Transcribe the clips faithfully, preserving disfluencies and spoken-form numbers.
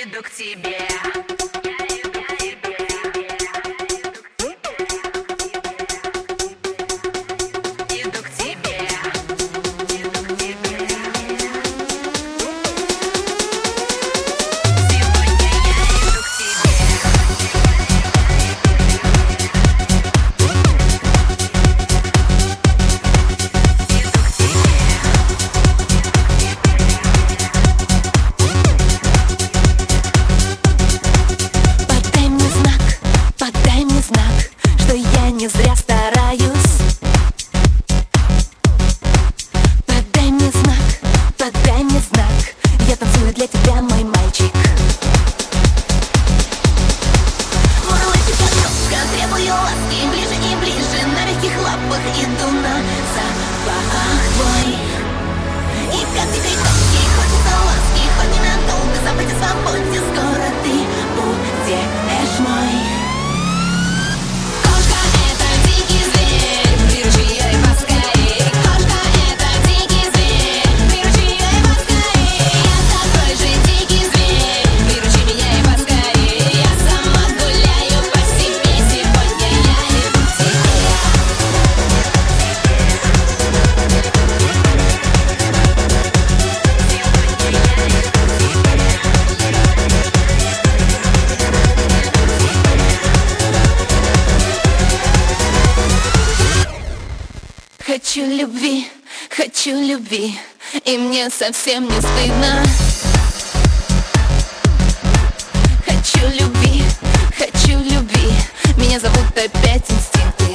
иду к тебе. Не зря стараюсь. Подай мне знак, подай мне знак. Я танцую для тебя, мой мальчик. Мурлычет как кошка, требую ласки. Ближе и ближе, на мягких лапах иду на запах твой. И как дикой кошки хочется ласки. Хоть ненадолго, забыть о свободе. Скоро ты будешь мой. Хочу любви, хочу любви, и мне совсем не стыдно. Хочу любви, хочу любви, меня зовут опять инстинкты.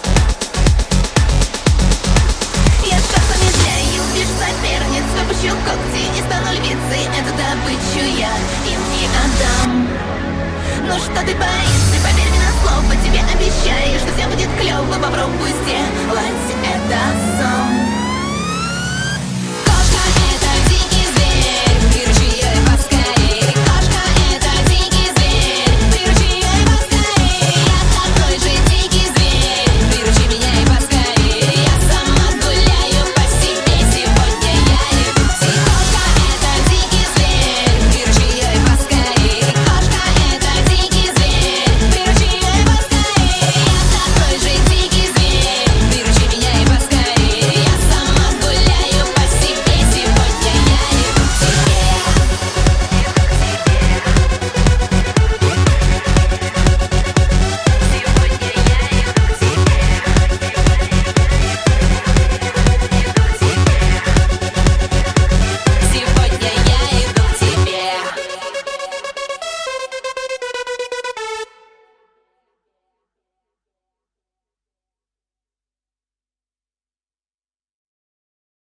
Я шаг замедляю, вижу соперниц, выпущу когти и стану львицей. Эту добычу я им не отдам. Ну что ты боишься, поверь мне на слово. Тебе обещаю, что все будет клево. Попробуй сделать это сам.